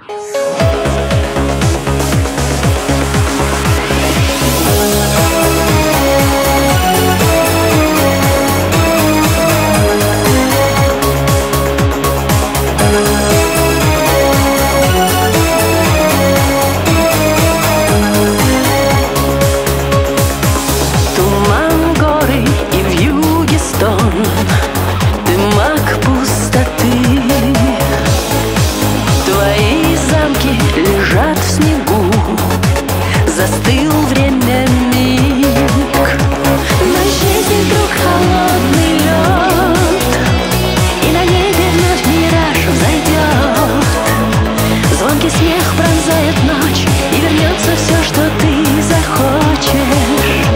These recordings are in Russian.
Застыл время миг, на жизни вдруг холодный лед, и на небе вновь мираж взойдет. Звонкий смех пронзает ночь, и вернется все, что ты захочешь.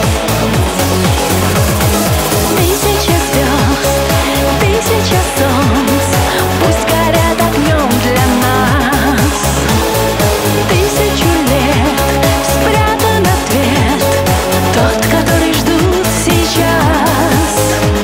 Тысяча звезд, тысяча солнц, пусть горят огнем для нас. Тысячу лет спрятан ответ, тот, который ждут сейчас.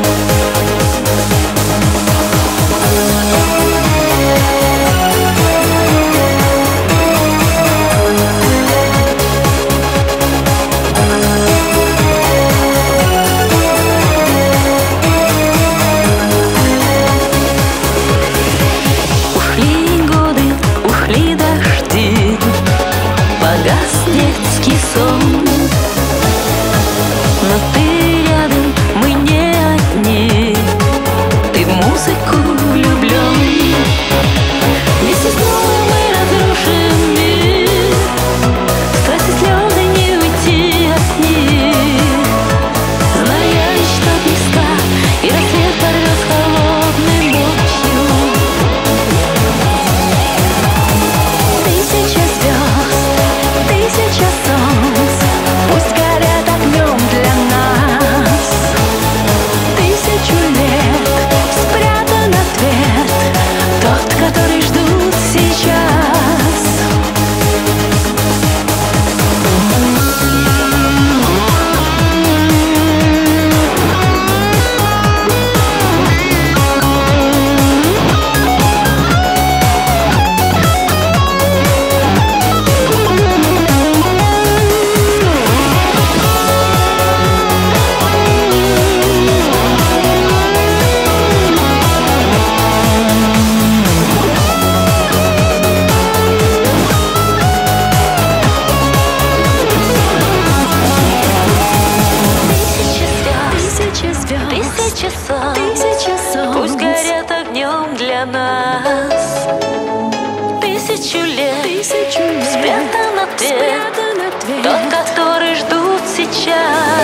Ушли годы, ушли дожди, погас детский сон. Но ты рядом, мы не одни, ты в музыку влюблен. Вместе снова мы разрушим мир, страсти, слезы, не уйти от них. Зная, что близка, и рассвет порвет с холодной ночью. Тысяча звезд, тысяча солнц, пусть горят огнем для нас. Тысячу лет спрятан ответ, тот, который ждут сейчас. Тысяча солнц, пусть горят огнем для нас. Тысячу лет спрятан ответ, тот, который ждут сейчас.